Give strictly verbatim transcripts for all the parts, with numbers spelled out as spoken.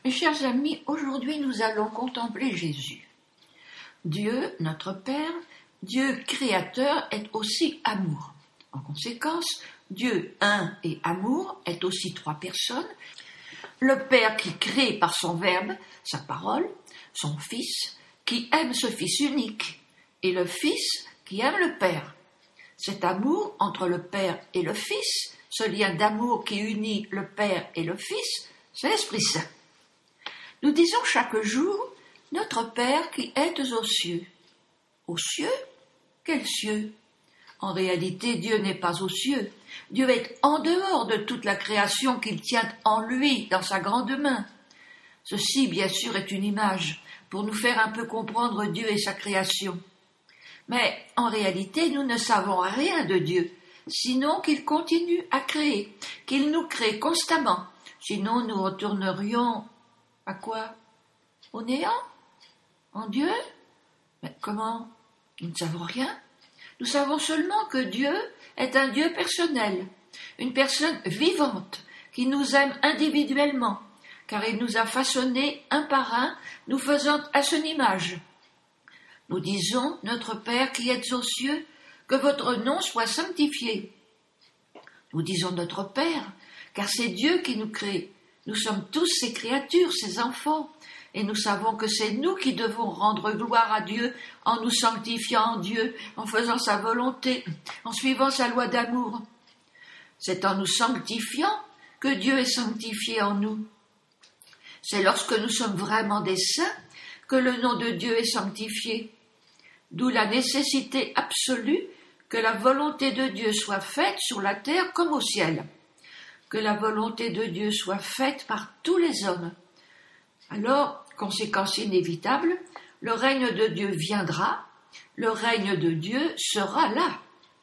Mes chers amis, aujourd'hui nous allons contempler Jésus. Dieu, notre Père, Dieu créateur, est aussi amour. En conséquence, Dieu un et amour est aussi trois personnes. Le Père qui crée par son Verbe, sa parole, son Fils, qui aime ce Fils unique, et le Fils qui aime le Père. Cet amour entre le Père et le Fils, ce lien d'amour qui unit le Père et le Fils, c'est l'Esprit Saint. Nous disons chaque jour « Notre Père qui êtes aux cieux ». Aux cieux ? Quels cieux ? En réalité, Dieu n'est pas aux cieux. Dieu est en dehors de toute la création qu'il tient en lui, dans sa grande main. Ceci, bien sûr, est une image pour nous faire un peu comprendre Dieu et sa création. Mais en réalité, nous ne savons rien de Dieu, sinon qu'il continue à créer, qu'il nous crée constamment. Sinon, nous retournerions à quoi ? Au néant ? En Dieu ? Mais comment ? Nous ne savons rien. Nous savons seulement que Dieu est un Dieu personnel, une personne vivante qui nous aime individuellement, car il nous a façonnés un par un, nous faisant à son image. Nous disons, notre Père qui êtes aux cieux, que votre nom soit sanctifié. Nous disons notre Père, car c'est Dieu qui nous crée. Nous sommes tous ses créatures, ses enfants, et nous savons que c'est nous qui devons rendre gloire à Dieu en nous sanctifiant en Dieu, en faisant sa volonté, en suivant sa loi d'amour. C'est en nous sanctifiant que Dieu est sanctifié en nous. C'est lorsque nous sommes vraiment des saints que le nom de Dieu est sanctifié. D'où la nécessité absolue que la volonté de Dieu soit faite sur la terre comme au ciel. Que la volonté de Dieu soit faite par tous les hommes. Alors, conséquence inévitable, le règne de Dieu viendra, le règne de Dieu sera là.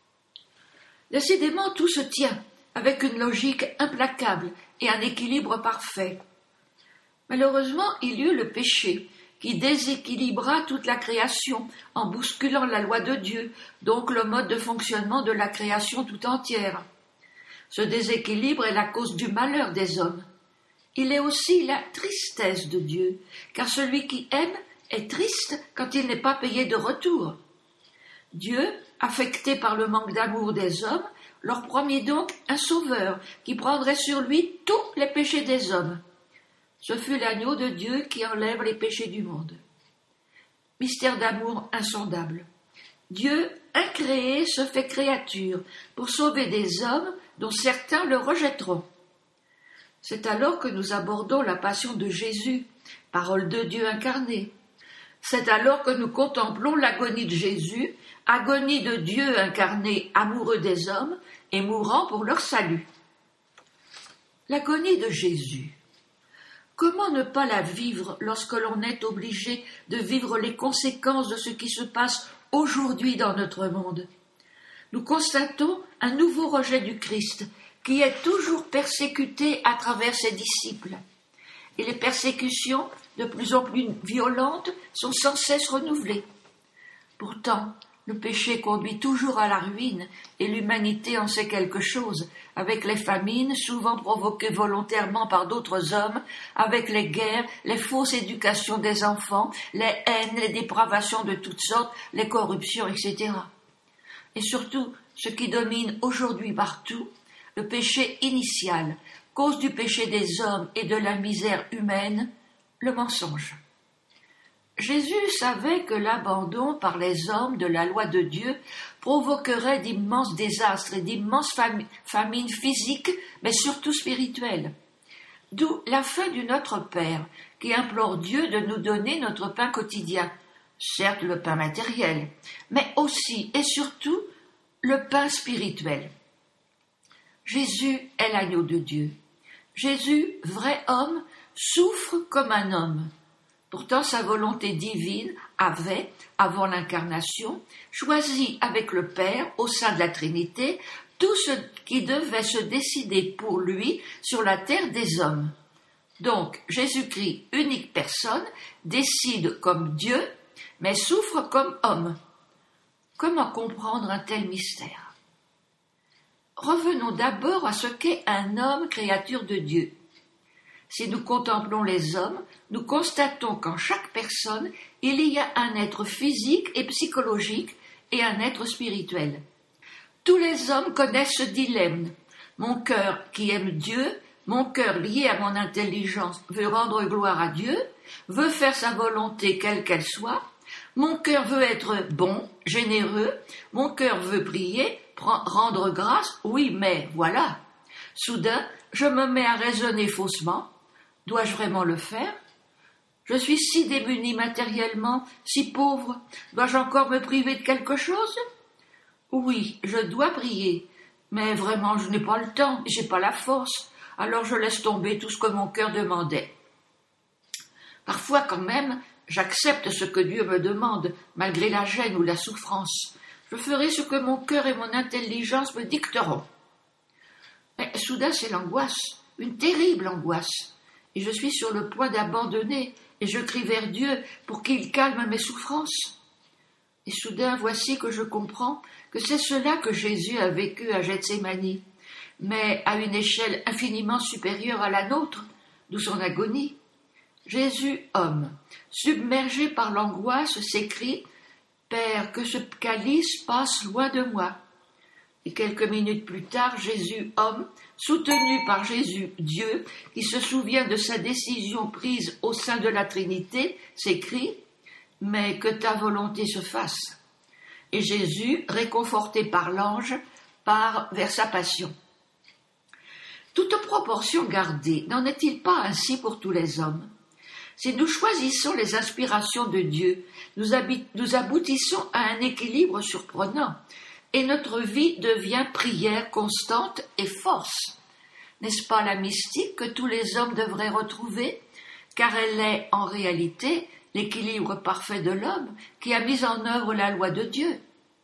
Décidément, tout se tient avec une logique implacable et un équilibre parfait. Malheureusement, il y eut le péché qui déséquilibra toute la création en bousculant la loi de Dieu, donc le mode de fonctionnement de la création tout entière. Ce déséquilibre est la cause du malheur des hommes. Il est aussi la tristesse de Dieu, car celui qui aime est triste quand il n'est pas payé de retour. Dieu, affecté par le manque d'amour des hommes, leur promit donc un sauveur qui prendrait sur lui tous les péchés des hommes. Ce fut l'agneau de Dieu qui enlève les péchés du monde. Mystère d'amour insondable. Dieu, incréé, se fait créature pour sauver des hommes dont certains le rejetteront. C'est alors que nous abordons la passion de Jésus, parole de Dieu incarnée. C'est alors que nous contemplons l'agonie de Jésus, agonie de Dieu incarné, amoureux des hommes et mourant pour leur salut. L'agonie de Jésus. Comment ne pas la vivre lorsque l'on est obligé de vivre les conséquences de ce qui se passe aujourd'hui dans notre monde ? Nous constatons un nouveau rejet du Christ, qui est toujours persécuté à travers ses disciples. Et les persécutions, de plus en plus violentes, sont sans cesse renouvelées. Pourtant, le péché conduit toujours à la ruine, et l'humanité en sait quelque chose, avec les famines, souvent provoquées volontairement par d'autres hommes, avec les guerres, les fausses éducations des enfants, les haines, les dépravations de toutes sortes, les corruptions, et cetera. Et surtout, ce qui domine aujourd'hui partout, le péché initial, cause du péché des hommes et de la misère humaine, le mensonge. Jésus savait que l'abandon par les hommes de la loi de Dieu provoquerait d'immenses désastres et d'immenses fam- famines physiques, mais surtout spirituelles. D'où la fin du Notre Père, qui implore Dieu de nous donner notre pain quotidien, certes le pain matériel, mais aussi et surtout le pain spirituel. Jésus est l'agneau de Dieu. Jésus, vrai homme, souffre comme un homme. Pourtant, sa volonté divine avait, avant l'incarnation, choisi avec le Père, au sein de la Trinité, tout ce qui devait se décider pour lui sur la terre des hommes. Donc, Jésus-Christ, unique personne, décide comme Dieu, mais souffre comme homme. Comment comprendre un tel mystère ? Revenons d'abord à ce qu'est un homme créature de Dieu. Si nous contemplons les hommes, nous constatons qu'en chaque personne, il y a un être physique et psychologique et un être spirituel. Tous les hommes connaissent ce dilemme. Mon cœur qui aime Dieu, mon cœur lié à mon intelligence veut rendre gloire à Dieu, veut faire sa volonté quelle qu'elle soit. Mon cœur veut être bon, généreux, mon cœur veut prier, rendre grâce, oui, mais voilà. Soudain, je me mets à raisonner faussement. Dois-je vraiment le faire? Je suis si démunie matériellement, si pauvre, dois-je encore me priver de quelque chose? Oui, je dois prier, mais vraiment je n'ai pas le temps, j'ai pas la force, alors je laisse tomber tout ce que mon cœur demandait. Parfois quand même, j'accepte ce que Dieu me demande, malgré la gêne ou la souffrance. Je ferai ce que mon cœur et mon intelligence me dicteront. Mais soudain c'est l'angoisse, une terrible angoisse, et je suis sur le point d'abandonner, et je crie vers Dieu pour qu'il calme mes souffrances. Et soudain voici que je comprends que c'est cela que Jésus a vécu à Gethsémani, mais à une échelle infiniment supérieure à la nôtre, d'où son agonie. Jésus, homme, submergé par l'angoisse, s'écrie « Père, que ce calice passe loin de moi ». Et quelques minutes plus tard, Jésus, homme, soutenu par Jésus, Dieu, qui se souvient de sa décision prise au sein de la Trinité, s'écrie « Mais que ta volonté se fasse ». Et Jésus, réconforté par l'ange, part vers sa passion. Toute proportion gardée, n'en est-il pas ainsi pour tous les hommes? Si nous choisissons les inspirations de Dieu, nous, habit- nous aboutissons à un équilibre surprenant, et notre vie devient prière constante et force. N'est-ce pas la mystique que tous les hommes devraient retrouver, car elle est en réalité l'équilibre parfait de l'homme qui a mis en œuvre la loi de Dieu.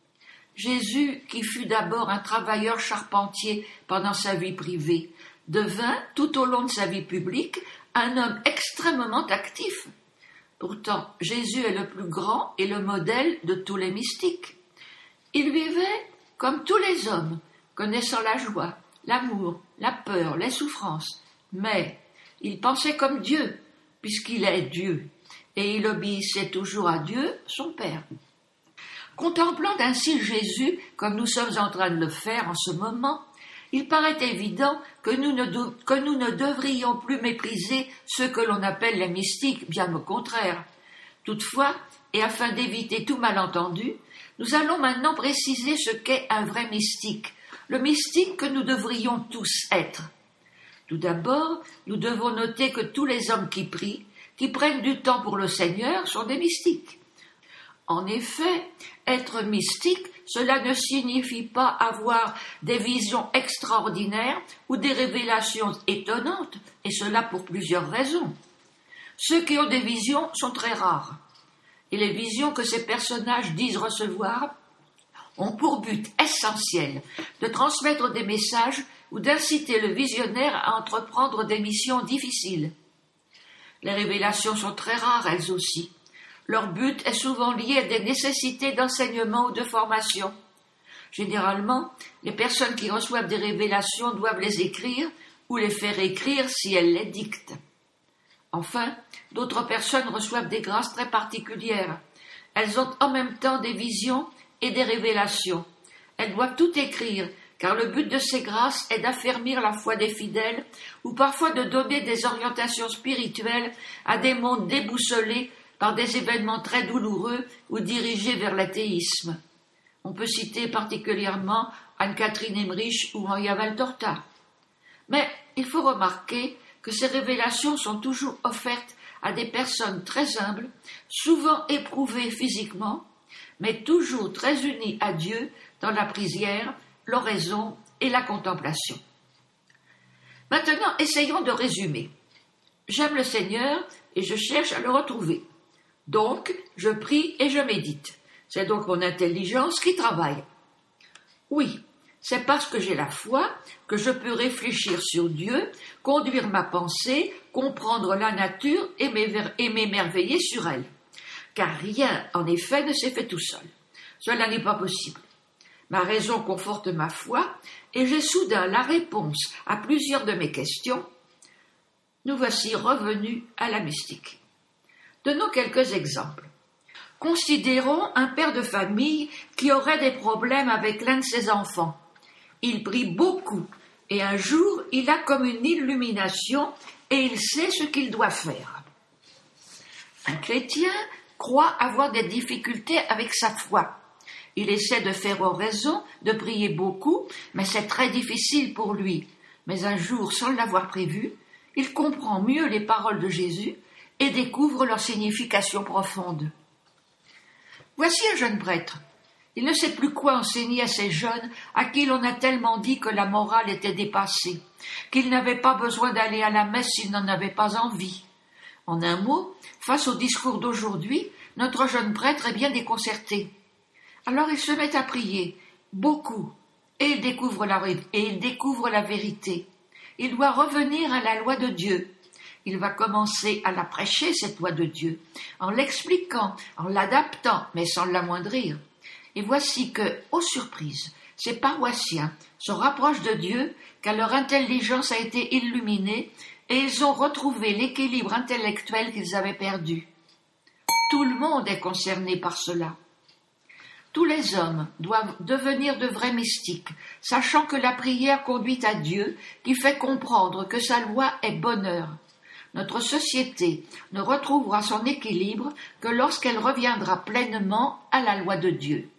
Jésus, qui fut d'abord un travailleur charpentier pendant sa vie privée, devint, tout au long de sa vie publique, un homme extrêmement actif. Pourtant, Jésus est le plus grand et le modèle de tous les mystiques. Il vivait comme tous les hommes, connaissant la joie, l'amour, la peur, les souffrances, mais il pensait comme Dieu, puisqu'il est Dieu, et il obéissait toujours à Dieu, son Père. Contemplant ainsi Jésus, comme nous sommes en train de le faire en ce moment, il paraît évident que nous ne, de, que nous ne devrions plus mépriser ceux que l'on appelle les mystiques, bien au contraire. Toutefois, et afin d'éviter tout malentendu, nous allons maintenant préciser ce qu'est un vrai mystique, le mystique que nous devrions tous être. Tout d'abord, nous devons noter que tous les hommes qui prient, qui prennent du temps pour le Seigneur, sont des mystiques. En effet, être mystique, cela ne signifie pas avoir des visions extraordinaires ou des révélations étonnantes, et cela pour plusieurs raisons. Ceux qui ont des visions sont très rares, et les visions que ces personnages disent recevoir ont pour but essentiel de transmettre des messages ou d'inciter le visionnaire à entreprendre des missions difficiles. Les révélations sont très rares, elles aussi. Leur but est souvent lié à des nécessités d'enseignement ou de formation. Généralement, les personnes qui reçoivent des révélations doivent les écrire ou les faire écrire si elles les dictent. Enfin, d'autres personnes reçoivent des grâces très particulières. Elles ont en même temps des visions et des révélations. Elles doivent tout écrire, car le but de ces grâces est d'affermir la foi des fidèles ou parfois de donner des orientations spirituelles à des mondes déboussolés par des événements très douloureux ou dirigés vers l'athéisme. On peut citer particulièrement Anne-Catherine Emmerich ou Maria Valtorta. Mais il faut remarquer que ces révélations sont toujours offertes à des personnes très humbles, souvent éprouvées physiquement, mais toujours très unies à Dieu dans la prière, l'oraison et la contemplation. Maintenant, essayons de résumer. J'aime le Seigneur et je cherche à le retrouver. Donc, je prie et je médite. C'est donc mon intelligence qui travaille. Oui, c'est parce que j'ai la foi que je peux réfléchir sur Dieu, conduire ma pensée, comprendre la nature et m'émerveiller sur elle. Car rien, en effet, ne s'est fait tout seul. Cela n'est pas possible. Ma raison conforte ma foi et j'ai soudain la réponse à plusieurs de mes questions. nous voici revenus à la mystique. Donnons quelques exemples. Considérons un père de famille qui aurait des problèmes avec l'un de ses enfants. Il prie beaucoup et un jour il a comme une illumination et il sait ce qu'il doit faire. Un chrétien croit avoir des difficultés avec sa foi. Il essaie de faire oraison, de prier beaucoup, mais c'est très difficile pour lui. Mais un jour, sans l'avoir prévu, il comprend mieux les paroles de Jésus et découvre leur signification profonde. Voici un jeune prêtre. Il ne sait plus quoi enseigner à ces jeunes à qui l'on a tellement dit que la morale était dépassée, qu'ils n'avaient pas besoin d'aller à la messe s'ils n'en avaient pas envie. En un mot, face au discours d'aujourd'hui, notre jeune prêtre est bien déconcerté. Alors il se met à prier, beaucoup, et il découvre la, et il découvre la vérité. Il doit revenir à la loi de Dieu. Il va commencer à la prêcher, cette loi de Dieu, en l'expliquant, en l'adaptant, mais sans l'amoindrir. Et voici que, aux surprises, ces paroissiens se rapprochent de Dieu, car leur intelligence a été illuminée, et ils ont retrouvé l'équilibre intellectuel qu'ils avaient perdu. Tout le monde est concerné par cela. Tous les hommes doivent devenir de vrais mystiques, sachant que la prière conduit à Dieu, qui fait comprendre que sa loi est bonheur. Notre société ne retrouvera son équilibre que lorsqu'elle reviendra pleinement à la loi de Dieu.